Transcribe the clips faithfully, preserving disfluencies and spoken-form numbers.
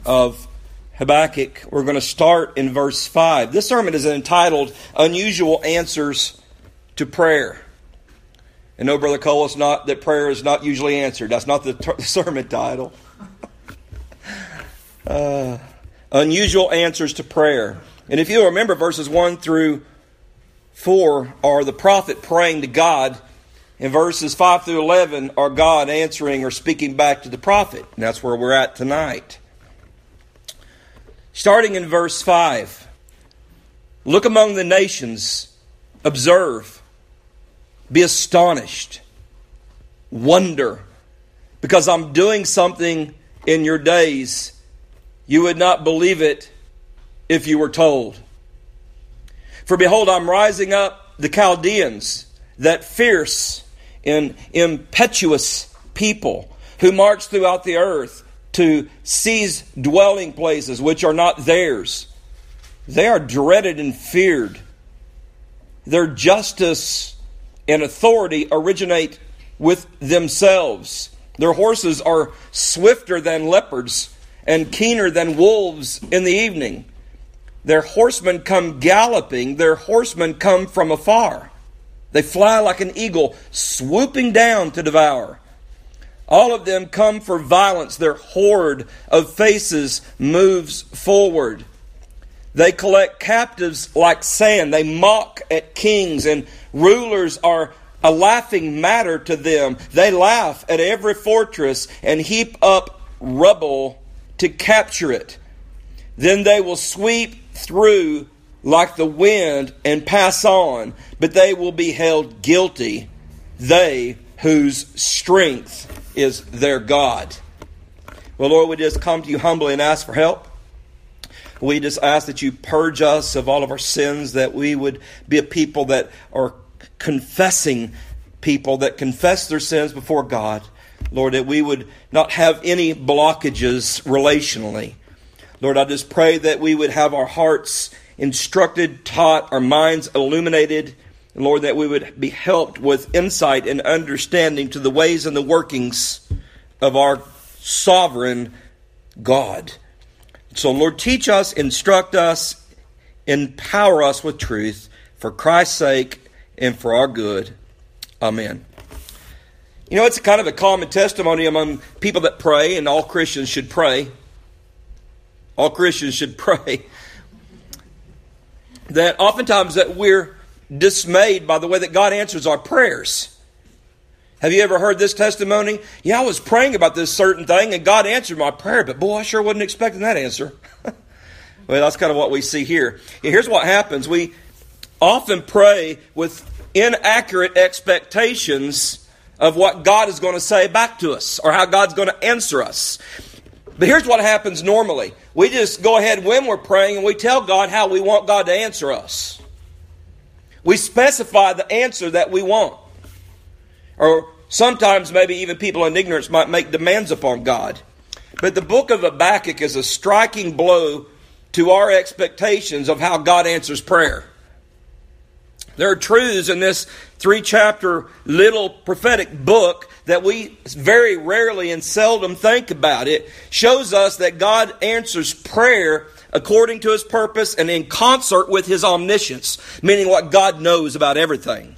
of Habakkuk. We're going to start in verse five. This sermon is entitled Unusual Answers to Prayer. And no, Brother Cole, it's not that prayer is not usually answered. That's not the t- sermon title. uh, unusual answers to prayer. And if you'll remember, verses one through four are the prophet praying to God. And verses five through eleven are God answering or speaking back to the prophet. And that's where we're at tonight. Starting in verse five. Look among the nations, observe, be astonished, wonder, because I'm doing something in your days you would not believe it if you were told. For behold, I'm rising up the Chaldeans, that fierce and impetuous people who march throughout the earth to seize dwelling places which are not theirs. They are dreaded and feared. Their justice and authority originate with themselves. Their horses are swifter than leopards and keener than wolves in the evening. Their horsemen come galloping. Their horsemen come from afar. They fly like an eagle, swooping down to devour. All of them come for violence. Their horde of faces moves forward. They collect captives like sand. They mock at kings, and rulers are a laughing matter to them. They laugh at every fortress and heap up rubble to capture it. Then they will sweep through like the wind and pass on, but they will be held guilty, they whose strength is their God. Well, Lord, we just come to you humbly and ask for help. We just ask that you purge us of all of our sins, that we would be a people that are confessing people, that confess their sins before God. Lord, that we would not have any blockages relationally. Lord, I just pray that we would have our hearts instructed, taught, our minds illuminated, and Lord, that we would be helped with insight and understanding to the ways and the workings of our sovereign God. So, Lord, teach us, instruct us, empower us with truth for Christ's sake and for our good. Amen. You know, it's kind of a common testimony among people that pray, and all Christians should pray. All Christians should pray. That oftentimes that we're dismayed by the way that God answers our prayers. Have you ever heard this testimony? Yeah, I was praying about this certain thing and God answered my prayer, but boy, I sure wasn't expecting that answer. Well, that's kind of what we see here. Here's what happens. We often pray with inaccurate expectations of what God is going to say back to us or how God's going to answer us. But here's what happens normally. We just go ahead when we're praying and we tell God how we want God to answer us. We specify the answer that we want. Or sometimes maybe even people in ignorance might make demands upon God. But the book of Habakkuk is a striking blow to our expectations of how God answers prayer. There are truths in this three-chapter little prophetic book that we very rarely and seldom think about. It shows us that God answers prayer according to His purpose and in concert with His omniscience, meaning what God knows about everything.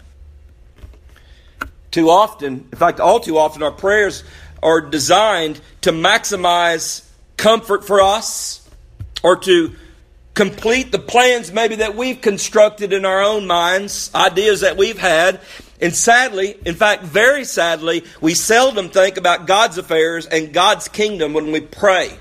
Too often, in fact, all too often, our prayers are designed to maximize comfort for us or to complete the plans maybe that we've constructed in our own minds, ideas that we've had. And sadly, in fact, very sadly, we seldom think about God's affairs and God's kingdom when we pray.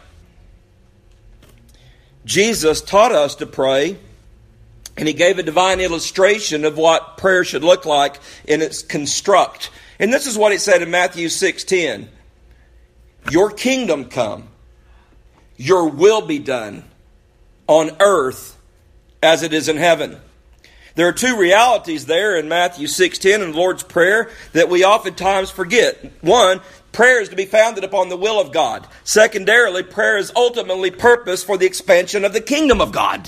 Jesus taught us to pray, and He gave a divine illustration of what prayer should look like in its construct. And this is what He said in Matthew six ten. Your kingdom come, your will be done on earth as it is in heaven. There are two realities there in Matthew six ten and the Lord's Prayer that we oftentimes forget. One, prayer is to be founded upon the will of God. Secondarily, prayer is ultimately purpose for the expansion of the kingdom of God.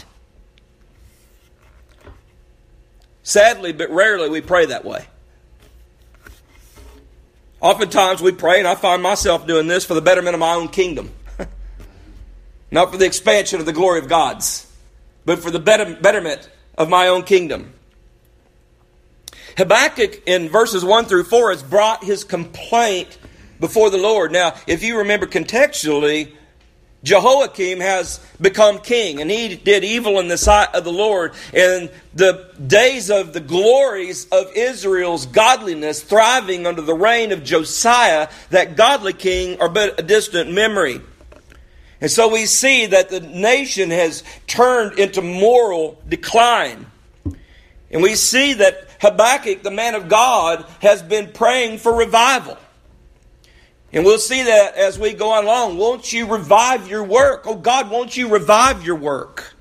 Sadly, but rarely, we pray that way. Oftentimes we pray, and I find myself doing this for the betterment of my own kingdom. not for the expansion of the glory of God's, but for the betterment of my own kingdom. Habakkuk in verses one through four has brought his complaint before the Lord. Now, if you remember contextually, Jehoiakim has become king, and he did evil in the sight of the Lord. And the days of the glories of Israel's godliness, thriving under the reign of Josiah, that godly king, are but a distant memory. And so we see that the nation has turned into moral decline. And we see that Habakkuk, the man of God, has been praying for revival. And we'll see that as we go on along. Won't you revive your work? Oh God, won't you revive your work?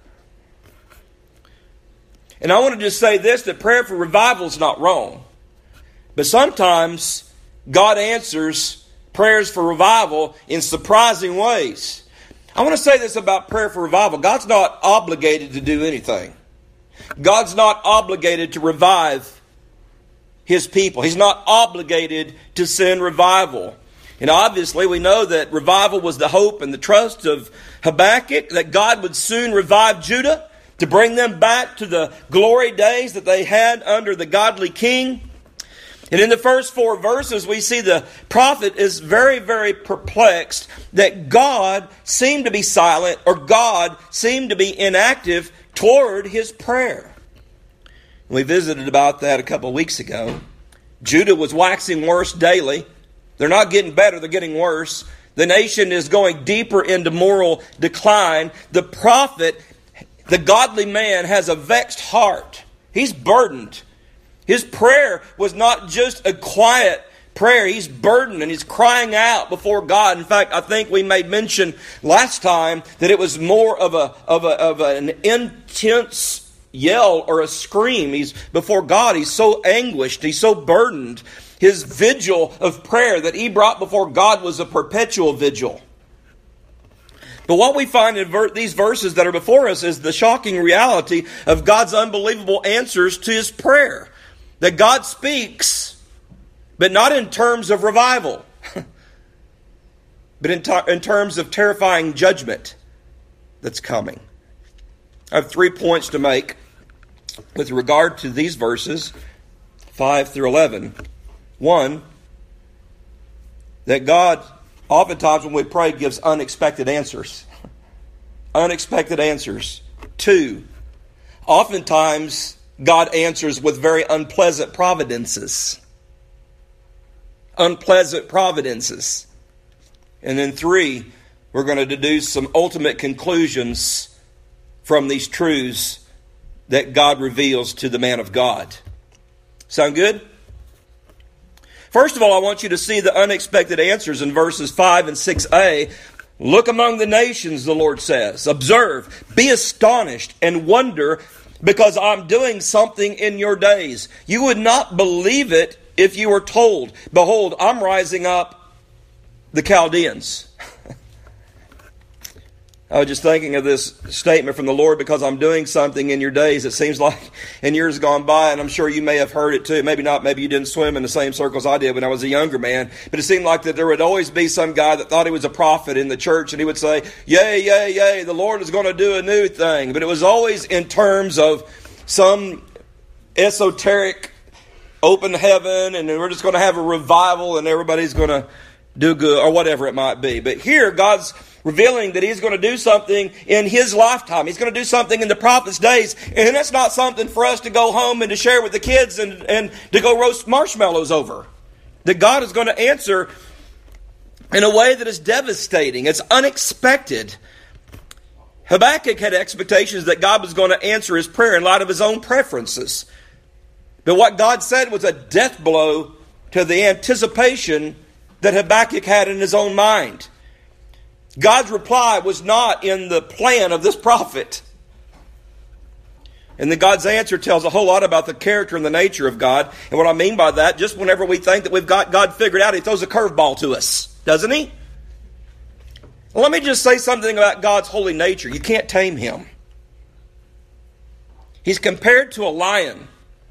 And I want to just say this, that prayer for revival is not wrong. But sometimes God answers prayers for revival in surprising ways. I want to say this about prayer for revival. God's not obligated to do anything. God's not obligated to revive His people. He's not obligated to send revival. And obviously we know that revival was the hope and the trust of Habakkuk, that God would soon revive Judah to bring them back to the glory days that they had under the godly king. And in the first four verses, we see the prophet is very, very perplexed that God seemed to be silent, or God seemed to be inactive toward his prayer. We visited about that a couple of weeks ago. Judah was waxing worse daily. They're not getting better, they're getting worse. The nation is going deeper into moral decline. The prophet, the godly man, has a vexed heart. He's burdened. His prayer was not just a quiet prayer. He's burdened and he's crying out before God. In fact, I think we made mention last time that it was more of a of a of an intense yell or a scream. He's before God. He's so anguished. He's so burdened. His vigil of prayer that he brought before God was a perpetual vigil. But what we find in ver- these verses that are before us is the shocking reality of God's unbelievable answers to his prayer. That God speaks, but not in terms of revival, but in, t- in terms of terrifying judgment that's coming. I have three points to make with regard to these verses, five through eleven. One, that God, oftentimes when we pray, gives unexpected answers. Unexpected answers. Two, oftentimes God answers with very unpleasant providences. Unpleasant providences. And then three, we're going to deduce some ultimate conclusions from these truths that God reveals to the man of God. Sound good? First of all, I want you to see the unexpected answers in verses five and six a. Look among the nations, the Lord says. Observe, be astonished, and wonder, because I'm doing something in your days. You would not believe it if you were told, behold, I'm rising up the Chaldeans. I was just thinking of this statement from the Lord, because I'm doing something in your days. It seems like in years gone by, and I'm sure you may have heard it too. Maybe not, maybe you didn't swim in the same circles I did when I was a younger man. But it seemed like that there would always be some guy that thought he was a prophet in the church, and he would say, yay, yay, yay, the Lord is going to do a new thing. But it was always in terms of some esoteric open heaven, and we're just going to have a revival, and everybody's going to do good, or whatever it might be. But here, God's revealing that he's going to do something in his lifetime. He's going to do something in the prophet's days. And that's not something for us to go home and to share with the kids and, and to go roast marshmallows over. That God is going to answer in a way that is devastating. It's unexpected. Habakkuk had expectations that God was going to answer his prayer in light of his own preferences. But what God said was a death blow to the anticipation that Habakkuk had in his own mind. God's reply was not in the plan of this prophet. And then God's answer tells a whole lot about the character and the nature of God. And what I mean by that, just whenever we think that we've got God figured out, he throws a curveball to us, doesn't he? Well, let me just say something about God's holy nature. You can't tame him. He's compared to a lion.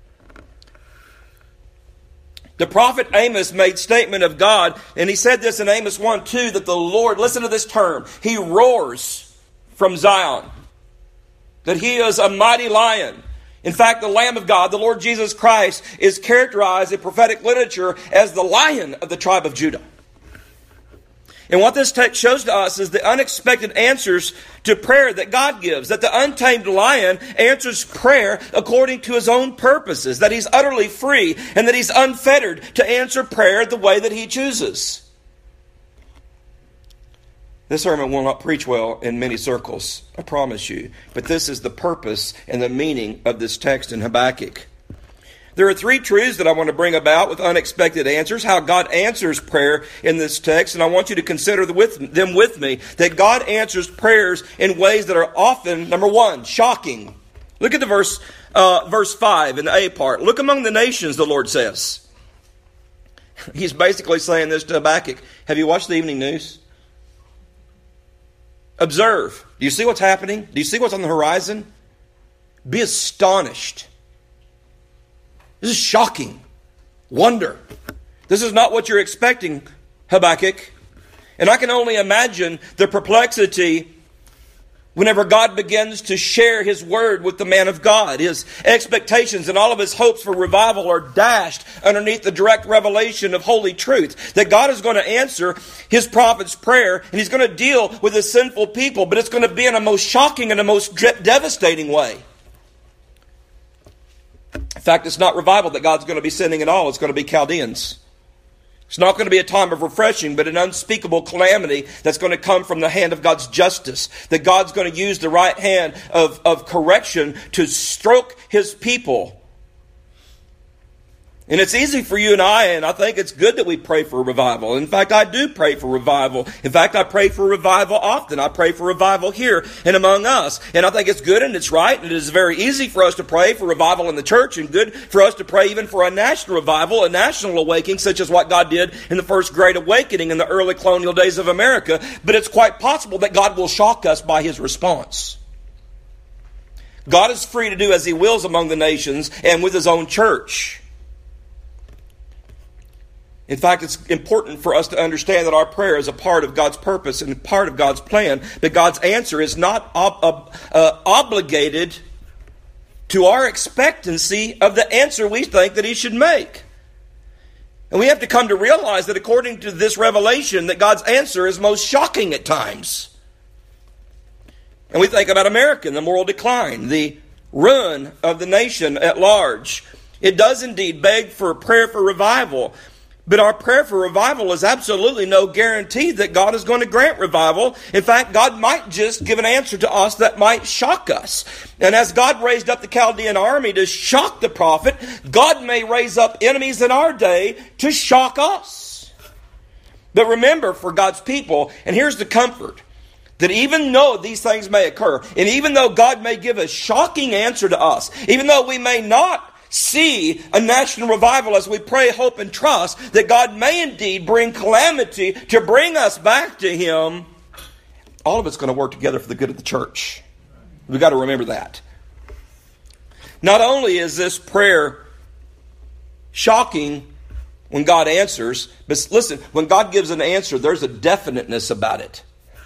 The prophet Amos made statement of God, and he said this in Amos one two, that the Lord, listen to this term, he roars from Zion. That he is a mighty lion. In fact, the Lamb of God, the Lord Jesus Christ, is characterized in prophetic literature as the Lion of the tribe of Judah. And what this text shows to us is the unexpected answers to prayer that God gives. That the untamed lion answers prayer according to his own purposes. That he's utterly free and that he's unfettered to answer prayer the way that he chooses. This sermon will not preach well in many circles, I promise you. But this is the purpose and the meaning of this text in Habakkuk. There are three truths that I want to bring about with unexpected answers, how God answers prayer in this text, and I want you to consider them with me, that God answers prayers in ways that are often, number one, shocking. Look at the verse, uh, verse five in the A part. Look among the nations, the Lord says. He's basically saying this to Habakkuk. Have you watched the evening news? Observe. Do you see what's happening? Do you see what's on the horizon? Be astonished. This is shocking. Wonder. This is not what you're expecting, Habakkuk. And I can only imagine the perplexity whenever God begins to share His word with the man of God. His expectations and all of his hopes for revival are dashed underneath the direct revelation of holy truth. That God is going to answer His prophet's prayer and He's going to deal with His sinful people, but it's going to be in a most shocking and a most devastating way. In fact, it's not revival that God's going to be sending at all. It's going to be Chaldeans. It's not going to be a time of refreshing, but an unspeakable calamity that's going to come from the hand of God's justice. That God's going to use the right hand of, of correction to stroke His people. And it's easy for you and I, and I think it's good that we pray for revival. In fact, I do pray for revival. In fact, I pray for revival often. I pray for revival here and among us. And I think it's good and it's right, and it is very easy for us to pray for revival in the church, and good for us to pray even for a national revival, a national awakening, such as what God did in the first Great Awakening in the early colonial days of America. But it's quite possible that God will shock us by His response. God is free to do as He wills among the nations and with His own church. In fact, it's important for us to understand that our prayer is a part of God's purpose and part of God's plan. That God's answer is not ob- ob- uh, obligated to our expectancy of the answer we think that He should make. And we have to come to realize that according to this revelation, that God's answer is most shocking at times. And we think about America and the moral decline, the ruin of the nation at large. It does indeed beg for a prayer for revival. But our prayer for revival is absolutely no guarantee that God is going to grant revival. In fact, God might just give an answer to us that might shock us. And as God raised up the Chaldean army to shock the prophet, God may raise up enemies in our day to shock us. But remember, for God's people, and here's the comfort, that even though these things may occur, and even though God may give a shocking answer to us, even though we may not see a national revival as we pray, hope, and trust that God may indeed bring calamity to bring us back to Him, all of it's going to work together for the good of the church. We've got to remember that. Not only is this prayer shocking when God answers, but listen, when God gives an answer, there's a definiteness about it.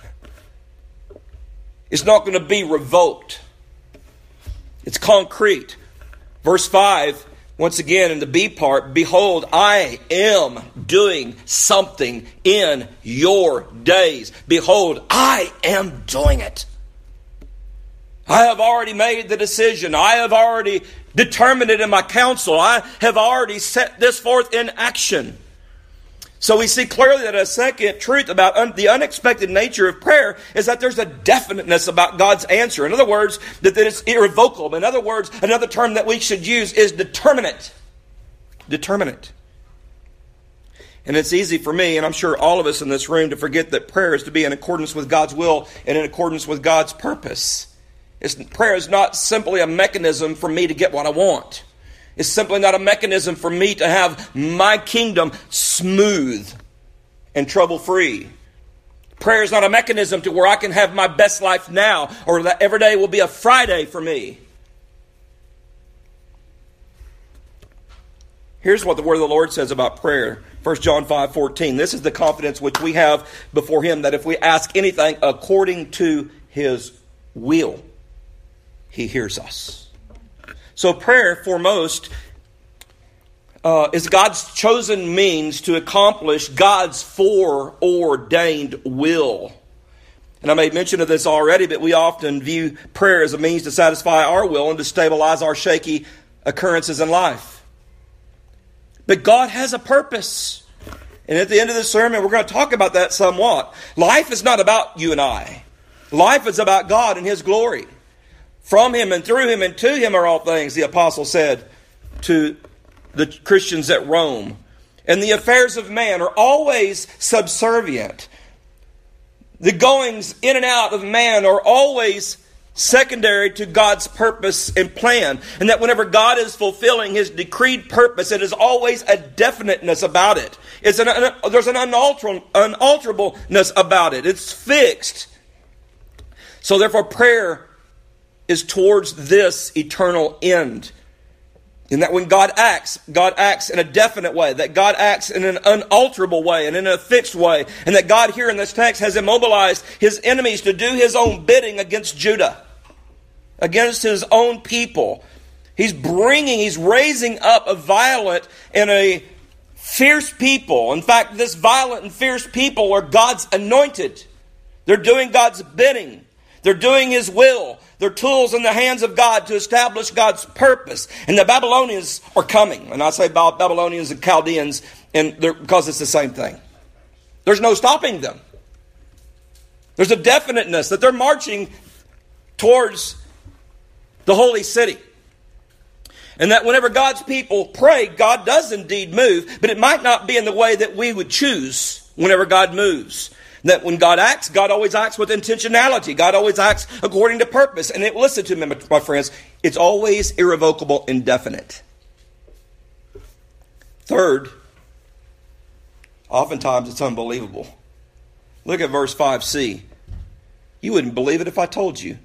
It's not going to be revoked. It's concrete. Verse five, once again in the B part, behold, I am doing something in your days. Behold, I am doing it. I have already made the decision. I have already determined it in my counsel. I have already set this forth in action. So we see clearly that a second truth about un- the unexpected nature of prayer is that there's a definiteness about God's answer. In other words, that, that it's irrevocable. In other words, another term that we should use is determinate. Determinate. And it's easy for me, and I'm sure all of us in this room, to forget that prayer is to be in accordance with God's will and in accordance with God's purpose. It's, prayer is not simply a mechanism for me to get what I want. It's simply not a mechanism for me to have my kingdom smooth and trouble-free. Prayer is not a mechanism to where I can have my best life now, or that every day will be a Friday for me. Here's what the word of the Lord says about prayer. First John five fourteen. This is the confidence which we have before Him, that if we ask anything according to His will, He hears us. So prayer, foremost, uh, is God's chosen means to accomplish God's foreordained will. And I made mention of this already, but we often view prayer as a means to satisfy our will and to stabilize our shaky occurrences in life. But God has a purpose. And at the end of this sermon, we're going to talk about that somewhat. Life is not about you and I. Life is about God and His glory. From Him and through Him and to Him are all things, the apostle said to the Christians at Rome. And the affairs of man are always subservient. The goings in and out of man are always secondary to God's purpose and plan. And that whenever God is fulfilling His decreed purpose, it is always a definiteness about it. It's an, an, there's an unalter, unalterableness about it. It's fixed. So therefore prayer is towards this eternal end. And that when God acts, God acts in a definite way. That God acts in an unalterable way and in a fixed way. And that God here in this text has immobilized His enemies to do His own bidding against Judah. Against His own people. He's bringing, He's raising up a violent and a fierce people. In fact, this violent and fierce people are God's anointed. They're doing God's bidding. They're doing His will. They're tools in the hands of God to establish God's purpose. And the Babylonians are coming. And I say Babylonians and Chaldeans and because it's the same thing. There's no stopping them. There's a definiteness that they're marching towards the holy city. And that whenever God's people pray, God does indeed move. But it might not be in the way that we would choose whenever God moves. That when God acts, God always acts with intentionality. God always acts according to purpose. And it, listen to me, my friends, it's always irrevocable, indefinite. Third, oftentimes it's unbelievable. Look at verse five c. You wouldn't believe it if I told you.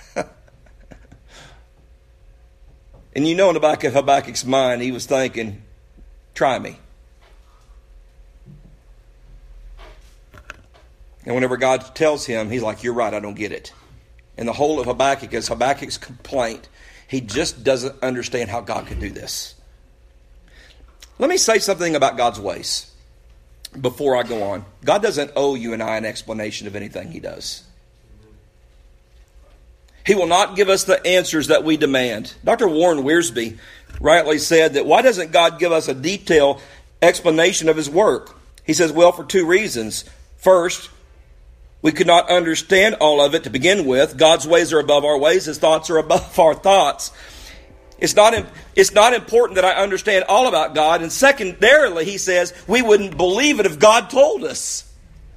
And you know in the back of Habakkuk's mind, he was thinking, try me. And whenever God tells him, he's like, you're right, I don't get it. And the whole of Habakkuk is Habakkuk's complaint. He just doesn't understand how God could do this. Let me say something about God's ways before I go on. God doesn't owe you and I an explanation of anything He does. He will not give us the answers that we demand. Doctor Warren Wiersbe rightly said that why doesn't God give us a detailed explanation of His work? He says, well, for two reasons. First, we could not understand all of it to begin with. God's ways are above our ways. His thoughts are above our thoughts. It's not, it's not important that I understand all about God. And secondarily, he says, we wouldn't believe it if God told us.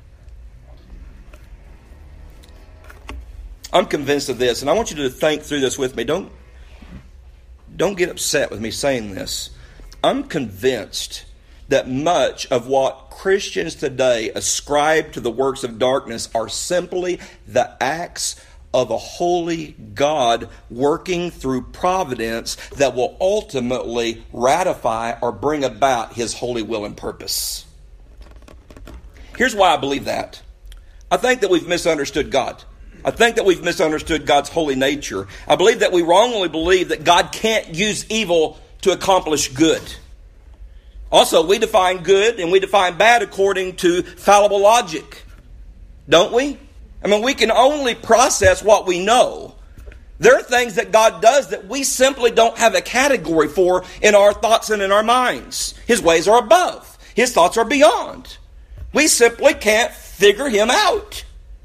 I'm convinced of this, and I want you to think through this with me. Don't, don't get upset with me saying this. I'm convinced that much of what Christians today ascribe to the works of darkness are simply the acts of a holy God working through providence that will ultimately ratify or bring about His holy will and purpose. Here's why I believe that. I think that we've misunderstood God. I think that we've misunderstood God's holy nature. I believe that we wrongly believe that God can't use evil to accomplish good. Also, we define good and we define bad according to fallible logic. Don't we? I mean, we can only process what we know. There are things that God does that we simply don't have a category for in our thoughts and in our minds. His ways are above. His thoughts are beyond. We simply can't figure Him out.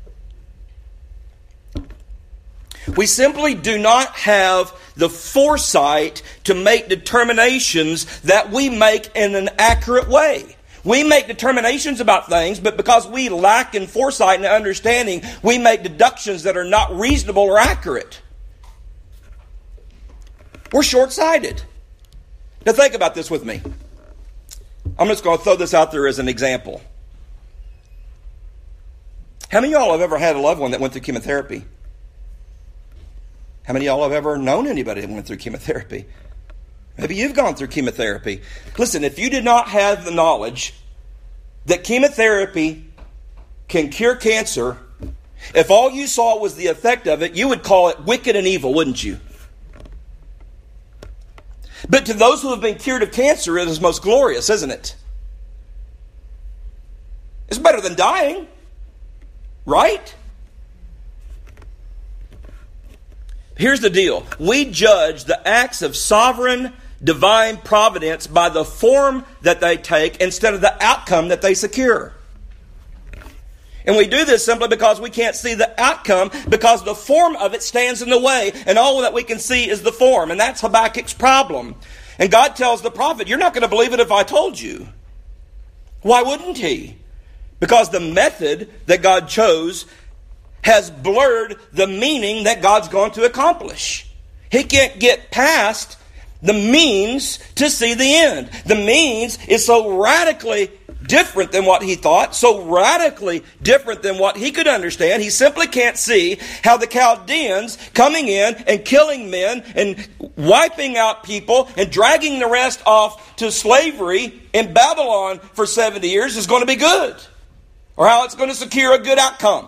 We simply do not have the foresight to make determinations that we make in an accurate way. We make determinations about things, but because we lack in foresight and understanding, we make deductions that are not reasonable or accurate. We're short-sighted. Now think about this with me. I'm just going to throw this out there as an example. How many of y'all have ever had a loved one that went through chemotherapy? How many of y'all have ever known anybody that went through chemotherapy? Maybe you've gone through chemotherapy. Listen, if you did not have the knowledge that chemotherapy can cure cancer If all you saw was the effect of it, you would call it wicked and evil, wouldn't you? But to those who have been cured of cancer, it is most glorious, isn't it? It's better than dying, right? Here's the deal. We judge the acts of sovereign, divine providence by the form that they take instead of the outcome that they secure. And we do this simply because we can't see the outcome, because the form of it stands in the way, and all that we can see is the form. And that's Habakkuk's problem. And God tells the prophet, you're not going to believe it if I told you. Why wouldn't he? Because the method that God chose has blurred the meaning that God's going to accomplish. He can't get past the means to see the end. The means is so radically different than what he thought, so radically different than what he could understand. He simply can't see how the Chaldeans coming in and killing men and wiping out people and dragging the rest off to slavery in Babylon for seventy years is going to be good, or how it's going to secure a good outcome.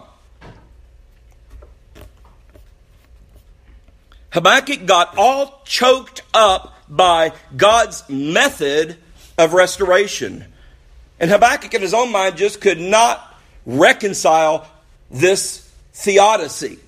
Habakkuk got all choked up by God's method of restoration. And Habakkuk in his own mind just could not reconcile this theodicy.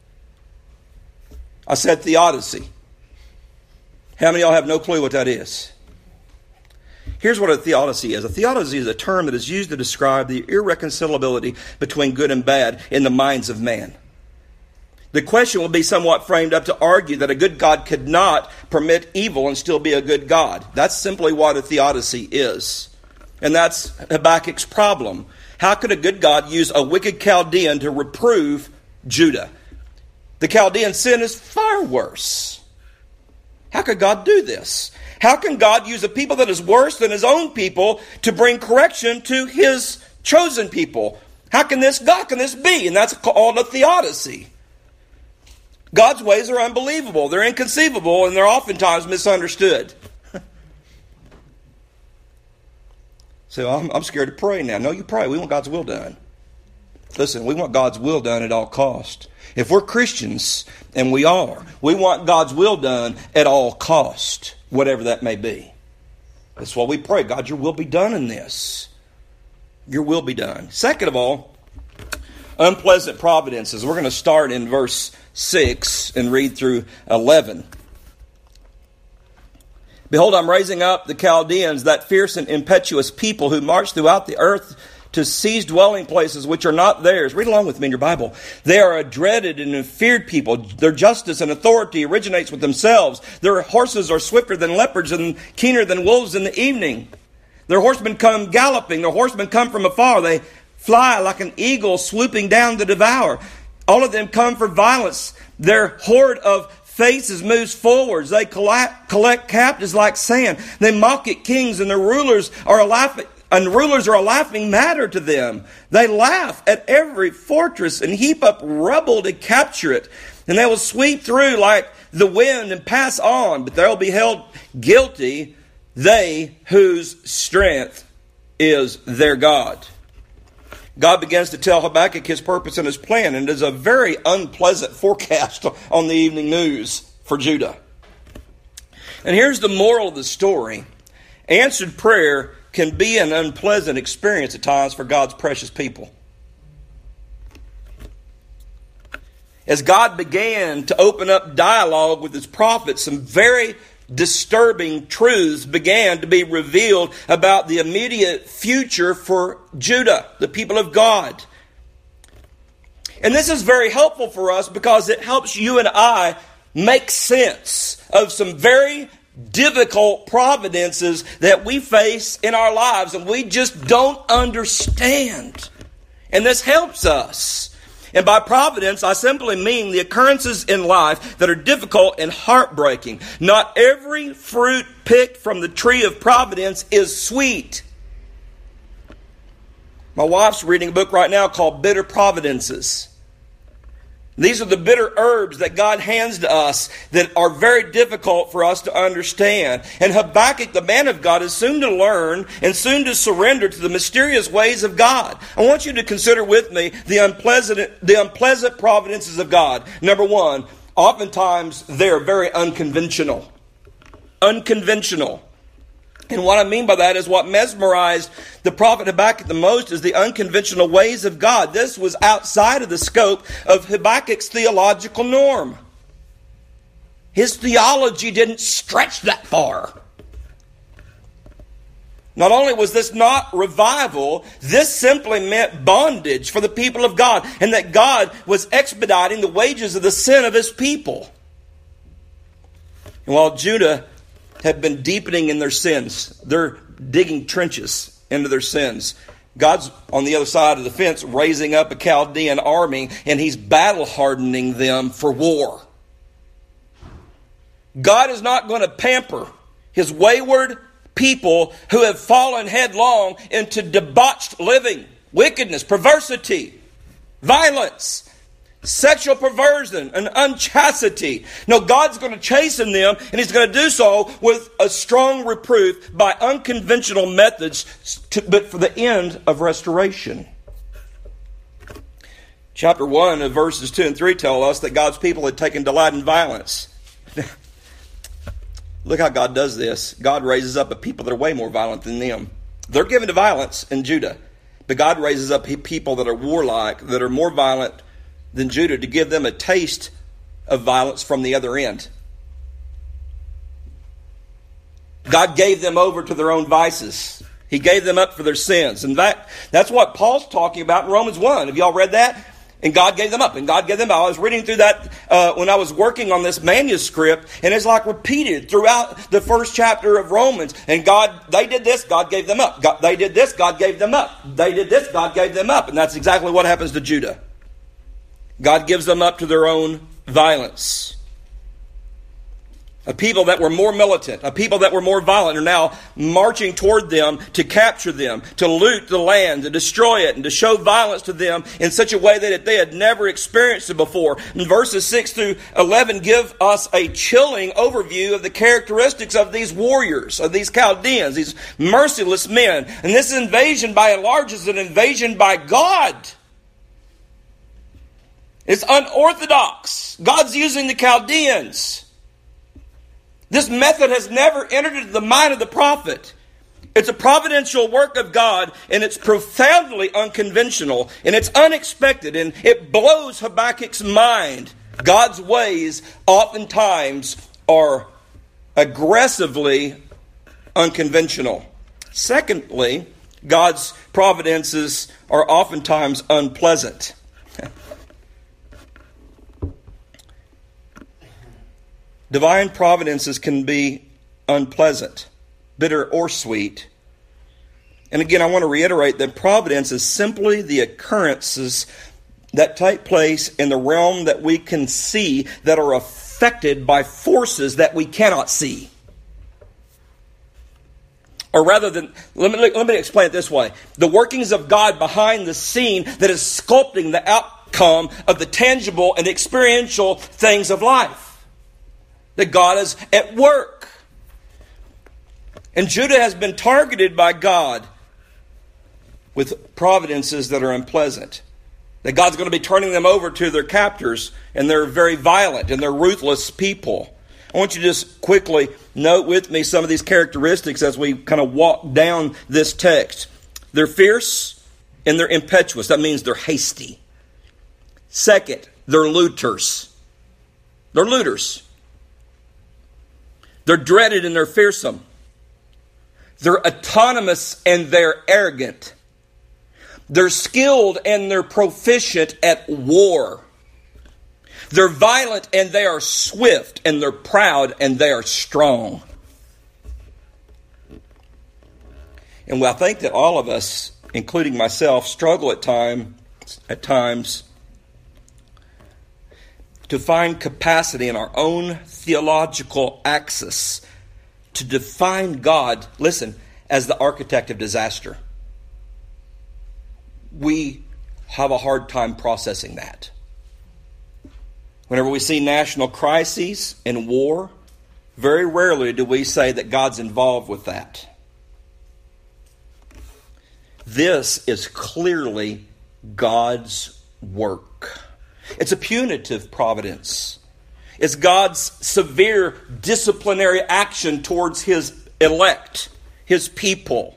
I said theodicy. How many of y'all have no clue what that is? Here's what a theodicy is. A theodicy is a term that is used to describe the irreconcilability between good and bad in the minds of man. The question will be somewhat framed up to argue that a good God could not permit evil and still be a good God. That's simply what a theodicy is. And that's Habakkuk's problem. How could a good God use a wicked Chaldean to reprove Judah? The Chaldean sin is far worse. How could God do this? How can God use a people that is worse than his own people to bring correction to his chosen people? How can this, God, can this be? And that's called a theodicy. God's ways are unbelievable. They're inconceivable, and they're oftentimes misunderstood. So I'm, I'm scared to pray now. No, you pray. We want God's will done. Listen, we want God's will done at all cost. If we're Christians, and we are, we want God's will done at all cost, whatever that may be. That's why we pray, God, your will be done in this. Your will be done. Second of all, unpleasant providences. We're going to start in verse six and read through eleven. Behold, I'm raising up the Chaldeans, that fierce and impetuous people who march throughout the earth to seize dwelling places which are not theirs. Read along with me in your Bible. They are a dreaded and a feared people. Their justice and authority originates with themselves. Their horses are swifter than leopards and keener than wolves in the evening. Their horsemen come galloping. Their horsemen come from afar. They fly like an eagle swooping down to devour. All of them come for violence. Their horde of faces moves forwards. They collect, collect captives like sand. They mock at kings, and the rulers are a laughing, and rulers are a laughing matter to them. They laugh at every fortress and heap up rubble to capture it. And they will sweep through like the wind and pass on, but they will be held guilty, they whose strength is their God. God begins to tell Habakkuk his purpose and his plan, and it is a very unpleasant forecast on the evening news for Judah. And here's the moral of the story. Answered prayer can be an unpleasant experience at times for God's precious people. As God began to open up dialogue with his prophets, some very disturbing truths began to be revealed about the immediate future for Judah, the people of God. And this is very helpful for us because it helps you and I make sense of some very difficult providences that we face in our lives and we just don't understand. And this helps us. And by providence, I simply mean the occurrences in life that are difficult and heartbreaking. Not every fruit picked from the tree of providence is sweet. My wife's reading a book right now called Bitter Providences. These are the bitter herbs that God hands to us that are very difficult for us to understand. And Habakkuk, the man of God, is soon to learn and soon to surrender to the mysterious ways of God. I want you to consider with me the unpleasant, the unpleasant providences of God. Number one, oftentimes they're very unconventional. Unconventional. And what I mean by that is what mesmerized the prophet Habakkuk the most is the unconventional ways of God. This was outside of the scope of Habakkuk's theological norm. His theology didn't stretch that far. Not only was this not revival, this simply meant bondage for the people of God, and that God was expediting the wages of the sin of His people. And while Judah had been deepening in their sins, they're digging trenches into their sins, God's on the other side of the fence raising up a Chaldean army, and He's battle hardening them for war. God is not going to pamper His wayward people who have fallen headlong into debauched living, wickedness, perversity, violence, sexual perversion, and unchastity. No, God's going to chasten them, and He's going to do so with a strong reproof by unconventional methods, to, but for the end of restoration. Chapter one of verses two and three tell us that God's people had taken delight in violence. Look how God does this. God raises up a people that are way more violent than them. They're given to violence in Judah, but God raises up people that are warlike, that are more violent than Judah, to give them a taste of violence from the other end. God gave them over to their own vices. He gave them up for their sins. In fact, that's what Paul's talking about in Romans one. Have y'all read that? And God gave them up, and God gave them up. I was reading through that uh, when I was working on this manuscript, and it's like repeated throughout the first chapter of Romans. And God, they did this, God gave them up. God, they did this, God gave them up. They did this, God gave them up. And that's exactly what happens to Judah. God gives them up to their own violence. A people that were more militant, a people that were more violent are now marching toward them to capture them, to loot the land, to destroy it, and to show violence to them in such a way that they had never experienced it before. And verses six through eleven give us a chilling overview of the characteristics of these warriors, of these Chaldeans, these merciless men. And this invasion, by and large, is an invasion by God. It's unorthodox. God's using the Chaldeans. This method has never entered into the mind of the prophet. It's a providential work of God, and it's profoundly unconventional, and it's unexpected, and it blows Habakkuk's mind. God's ways oftentimes are aggressively unconventional. Secondly, God's providences are oftentimes unpleasant. Divine providences can be unpleasant, bitter or sweet. And again, I want to reiterate that providence is simply the occurrences that take place in the realm that we can see that are affected by forces that we cannot see. Or rather than, let me, let me explain it this way. The workings of God behind the scene that is sculpting the outcome of the tangible and experiential things of life. That God is at work. And Judah has been targeted by God with providences that are unpleasant. That God's going to be turning them over to their captors, and they're very violent and they're ruthless people. I want you to just quickly note with me some of these characteristics as we kind of walk down this text. They're fierce and they're impetuous. That means they're hasty. Second, they're looters. They're looters. They're dreaded and they're fearsome. They're autonomous and they're arrogant. They're skilled and they're proficient at war. They're violent and they are swift, and they're proud and they are strong. And I think that all of us, including myself, struggle at time, at times to find capacity in our own theological axis to define God, listen, as the architect of disaster. We have a hard time processing that. Whenever we see national crises and war, very rarely do we say that God's involved with that. This is clearly God's work. It's a punitive providence. It's God's severe disciplinary action towards His elect, His people.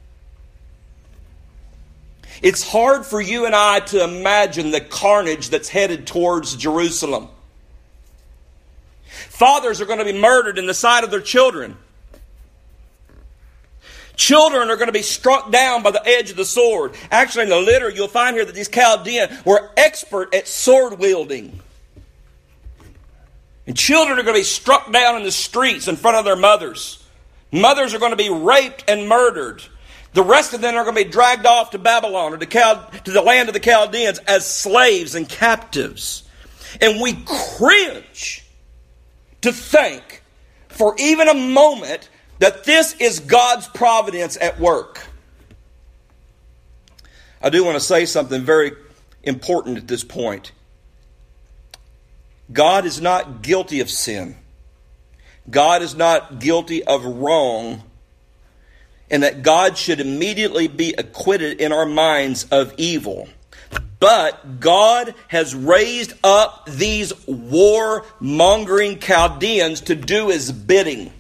It's hard for you and I to imagine the carnage that's headed towards Jerusalem. Fathers are going to be murdered in the sight of their children. Children are going to be struck down by the edge of the sword. Actually, in the literature, you'll find here that these Chaldeans were expert at sword wielding. And children are going to be struck down in the streets in front of their mothers. Mothers are going to be raped and murdered. The rest of them are going to be dragged off to Babylon or to, Cal- to the land of the Chaldeans as slaves and captives. And we cringe to think for even a moment that this is God's providence at work. I do want to say something very important at this point. God is not guilty of sin. God is not guilty of wrong. And that God should immediately be acquitted in our minds of evil. But God has raised up these war-mongering Chaldeans to do His bidding.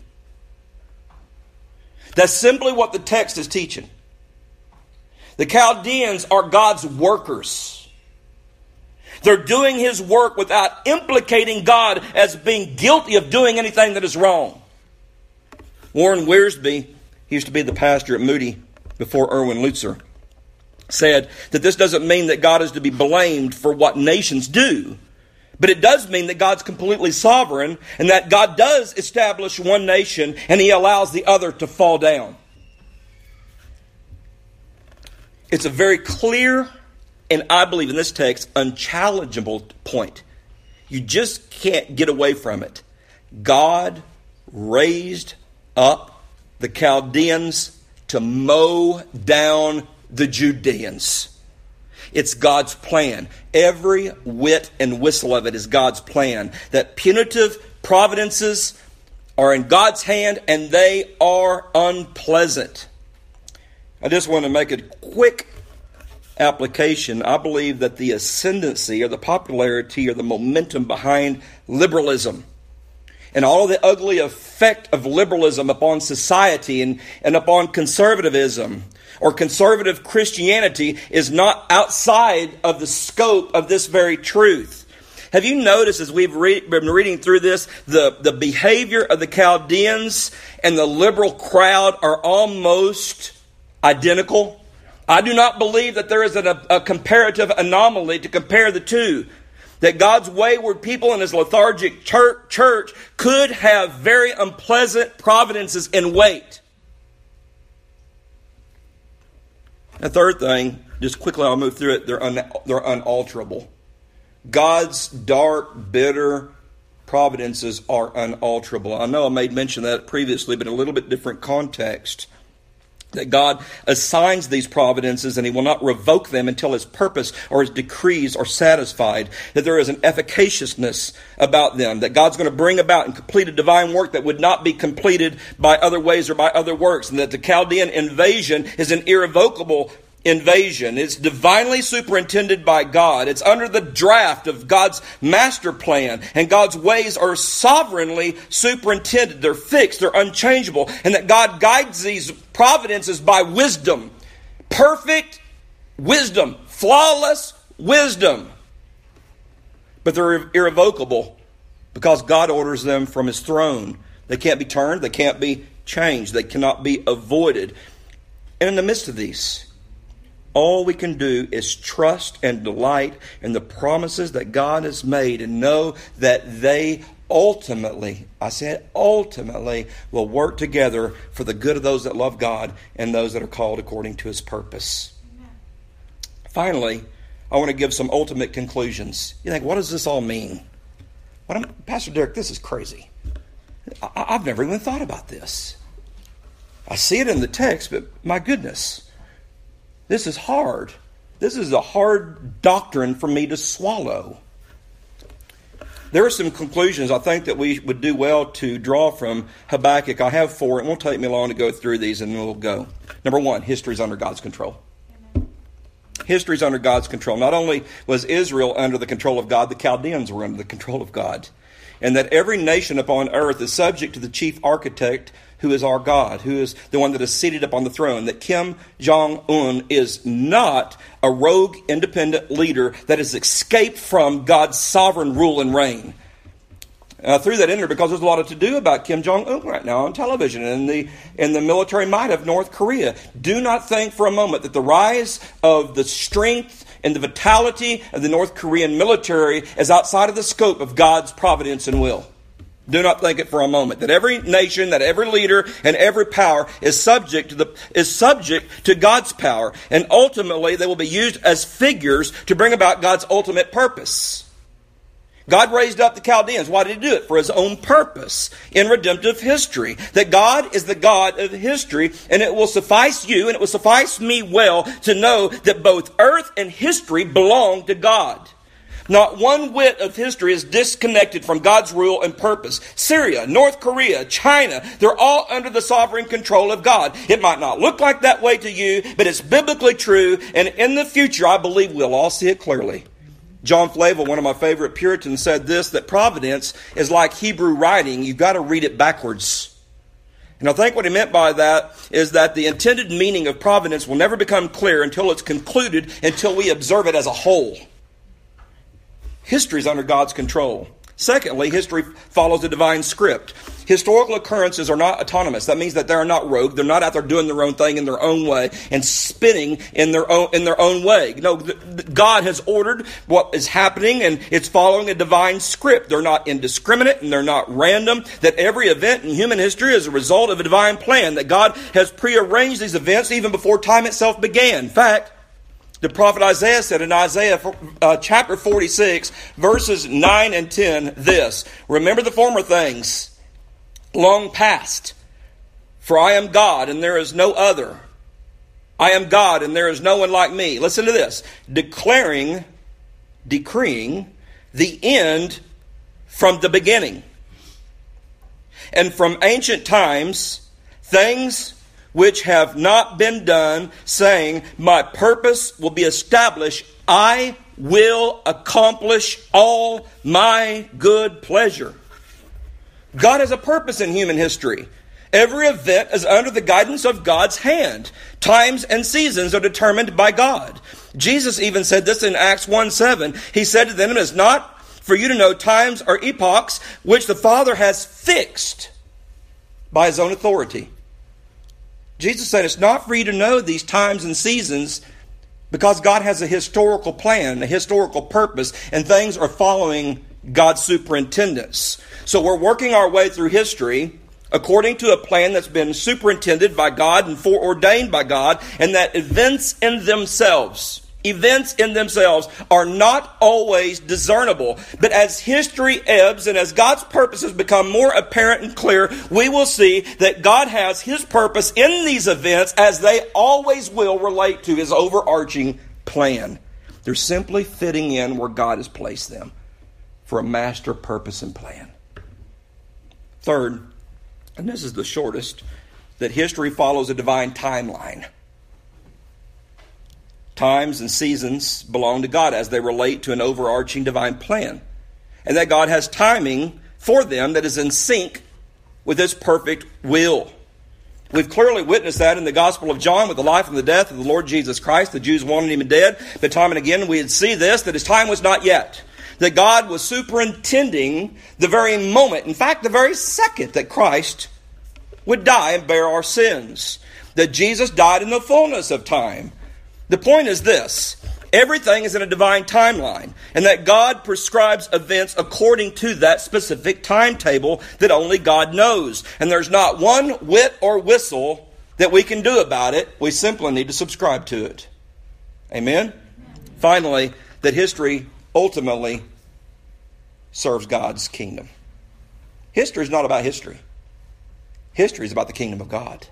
That's simply what the text is teaching. The Chaldeans are God's workers. They're doing His work without implicating God as being guilty of doing anything that is wrong. Warren Wiersbe, he used to be the pastor at Moody before Erwin Lutzer, said that this doesn't mean that God is to be blamed for what nations do, but it does mean that God's completely sovereign and that God does establish one nation and He allows the other to fall down. It's a very clear and, I believe in this text, unchallengeable point. You just can't get away from it. God raised up the Chaldeans to mow down the Judeans. It's God's plan. Every whit and whistle of it is God's plan. That punitive providences are in God's hand and they are unpleasant. I just want to make a quick application. I believe that the ascendancy or the popularity or the momentum behind liberalism and all of the ugly effect of liberalism upon society and, and upon conservatism or conservative Christianity is not outside of the scope of this very truth. Have you noticed as we've re- been reading through this, the, the behavior of the Chaldeans and the liberal crowd are almost identical? I do not believe that there is a, a comparative anomaly to compare the two. That God's wayward people and His lethargic church, church could have very unpleasant providences in wait. The third thing, just quickly I'll move through it, they're, un, they're unalterable. God's dark, bitter providences are unalterable. I know I made mention of that previously, but in a little bit different context. That God assigns these providences and He will not revoke them until His purpose or His decrees are satisfied. That there is an efficaciousness about them. That God's going to bring about and complete a divine work that would not be completed by other ways or by other works. And that the Chaldean invasion is an irrevocable invasion. It's divinely superintended by God. It's under the draft of God's master plan. And God's ways are sovereignly superintended. They're fixed. They're unchangeable. And that God guides these providences by wisdom. Perfect wisdom. Flawless wisdom. But they're irrevocable because God orders them from His throne. They can't be turned. They can't be changed. They cannot be avoided. And in the midst of these, all we can do is trust and delight in the promises that God has made and know that they ultimately, I said ultimately, will work together for the good of those that love God and those that are called according to His purpose. Amen. Finally, I want to give some ultimate conclusions. You think, what does this all mean? What am, Pastor Derek, this is crazy. I, I've never even thought about this. I see it in the text, but my goodness, this is hard. This is a hard doctrine for me to swallow. There are some conclusions I think that we would do well to draw from Habakkuk. I have four. It won't take me long to go through these, and we'll go. Number one, history is under God's control. History is under God's control. Not only was Israel under the control of God, the Chaldeans were under the control of God. And that every nation upon earth is subject to the chief architect, who is our God, who is the one that is seated upon the throne. That Kim Jong-un is not a rogue independent leader that has escaped from God's sovereign rule and reign. I threw that in there because there's a lot to do about Kim Jong-un right now on television and the, and the military might of North Korea. Do not think for a moment that the rise of the strength and the vitality of the North Korean military is outside of the scope of God's providence and will. Do not think it for a moment that every nation, that every leader, and every power is subject to the is subject to God's power, and ultimately they will be used as figures to bring about God's ultimate purpose. God raised up the Chaldeans. Why did He do it? For His own purpose in redemptive history. That God is the God of history, and it will suffice you, and it will suffice me well to know that both earth and history belong to God. Not one whit of history is disconnected from God's rule and purpose. Syria, North Korea, China, they're all under the sovereign control of God. It might not look like that way to you, but it's biblically true, and in the future I believe we'll all see it clearly. John Flavel, one of my favorite Puritans, said this, that providence is like Hebrew writing. You've got to read it backwards. And I think what he meant by that is that the intended meaning of providence will never become clear until it's concluded, until we observe it as a whole. History is under God's control. Secondly, history follows a divine script. Historical occurrences are not autonomous. That means that they're not rogue. They're not out there doing their own thing in their own way and spinning in their own in their own way. No, God has ordered what is happening, and it's following a divine script. They're not indiscriminate and they're not random. That every event in human history is a result of a divine plan. That God has prearranged these events even before time itself began. In fact, the prophet Isaiah said in Isaiah uh, chapter forty-six, verses nine and ten, this: remember the former things, long past, for I am God and there is no other. I am God and there is no one like me. Listen to this. Declaring, decreeing the end from the beginning. And from ancient times, things which have not been done, saying, my purpose will be established. I will accomplish all my good pleasure. God has a purpose in human history. Every event is under the guidance of God's hand. Times and seasons are determined by God. Jesus even said this in Acts one seven. He said to them, it is not for you to know times or epochs which the Father has fixed by His own authority. Jesus said it's not for you to know these times and seasons because God has a historical plan, a historical purpose, and things are following God's superintendence. So we're working our way through history according to a plan that's been superintended by God and foreordained by God, and that events in themselves, events in themselves are not always discernible. But as history ebbs and as God's purposes become more apparent and clear, we will see that God has His purpose in these events as they always will relate to His overarching plan. They're simply fitting in where God has placed them for a master purpose and plan. Third, and this is the shortest, that history follows a divine timeline. Times and seasons belong to God as they relate to an overarching divine plan. And that God has timing for them that is in sync with His perfect will. We've clearly witnessed that in the Gospel of John with the life and the death of the Lord Jesus Christ. The Jews wanted Him dead, but time and again we would see this, that His time was not yet. That God was superintending the very moment, in fact, the very second that Christ would die and bear our sins. That Jesus died in the fullness of time. The point is this: everything is in a divine timeline, and that God prescribes events according to that specific timetable that only God knows. And there's not one whit or whistle that we can do about it. We simply need to subscribe to it. Amen? Amen. Finally, that history ultimately serves God's kingdom. History is not about history. History is about the kingdom of God.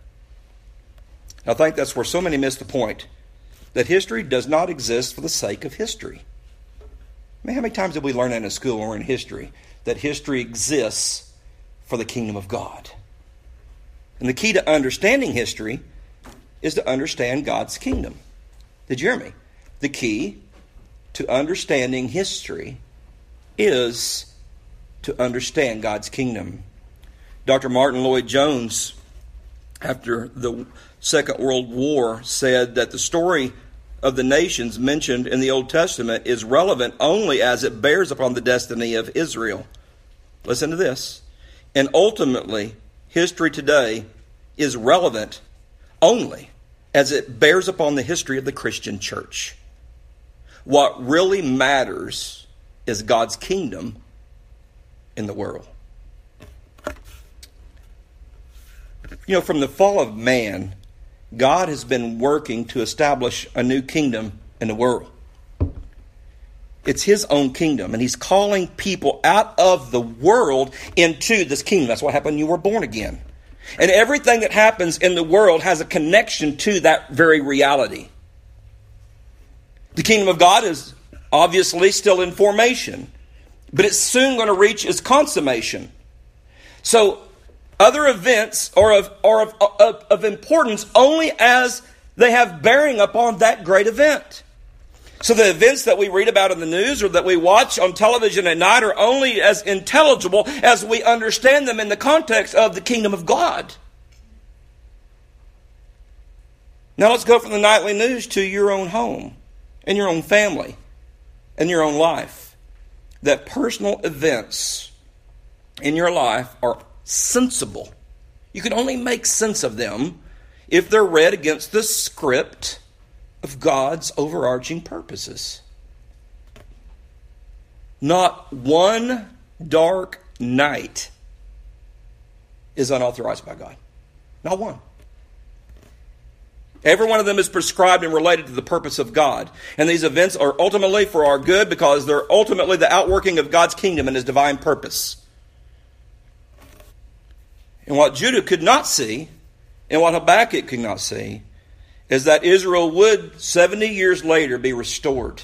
I think that's where so many miss the point. That history does not exist for the sake of history. I mean, how many times did we learn that in school or in history? That history exists for the kingdom of God. And the key to understanding history is to understand God's kingdom. Did you hear me? The key to understanding history is to understand God's kingdom. Doctor Martin Lloyd-Jones, after the Second World War, said that the story of the nations mentioned in the Old Testament is relevant only as it bears upon the destiny of Israel. Listen to this. And ultimately, history today is relevant only as it bears upon the history of the Christian church. What really matters is God's kingdom in the world. You know, from the fall of man, God has been working to establish a new kingdom in the world. It's His own kingdom, and He's calling people out of the world into this kingdom. That's what happened when you were born again. And everything that happens in the world has a connection to that very reality. The kingdom of God is obviously still in formation, but it's soon going to reach its consummation. So other events are of, are of, of, of importance only as they have bearing upon that great event. So the events that we read about in the news or that we watch on television at night are only as intelligible as we understand them in the context of the kingdom of God. Now let's go from the nightly news to your own home and your own family and your own life. That personal events in your life are sensible. You can only make sense of them if they're read against the script of God's overarching purposes. Not one dark night is unauthorized by God. Not one. Every one of them is prescribed and related to the purpose of God. And these events are ultimately for our good because they're ultimately the outworking of God's kingdom and His divine purpose. And what Judah could not see, and what Habakkuk could not see, is that Israel would, seventy years later, be restored.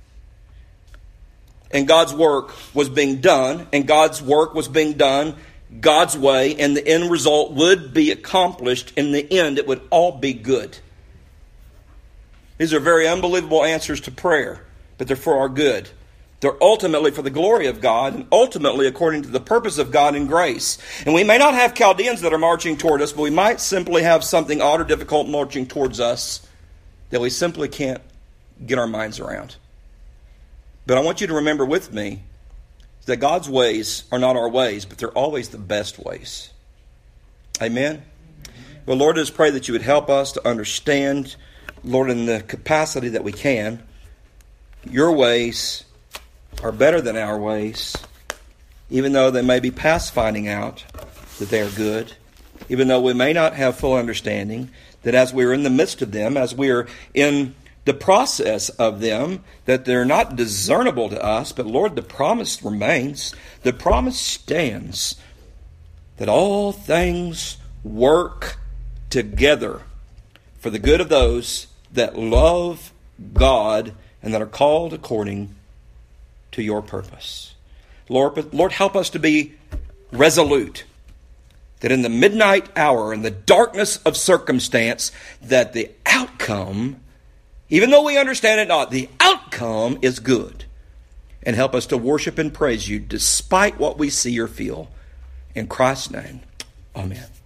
And God's work was being done, and God's work was being done God's way, and the end result would be accomplished. In the end, it would all be good. These are very unbelievable answers to prayer, but they're for our good. They're ultimately for the glory of God and ultimately according to the purpose of God and grace. And we may not have Chaldeans that are marching toward us, but we might simply have something odd or difficult marching towards us that we simply can't get our minds around. But I want you to remember with me that God's ways are not our ways, but they're always the best ways. Amen? Well, Lord, I just pray that you would help us to understand, Lord, in the capacity that we can, your ways are better than our ways, even though they may be past finding out that they are good, even though we may not have full understanding, that as we're in the midst of them, as we're in the process of them, that they're not discernible to us, but Lord, the promise remains, the promise stands, that all things work together for the good of those that love God and that are called according to your purpose. Lord, Lord, help us to be resolute that in the midnight hour, in the darkness of circumstance, that the outcome, even though we understand it not, the outcome is good. And help us to worship and praise you despite what we see or feel. In Christ's name, amen.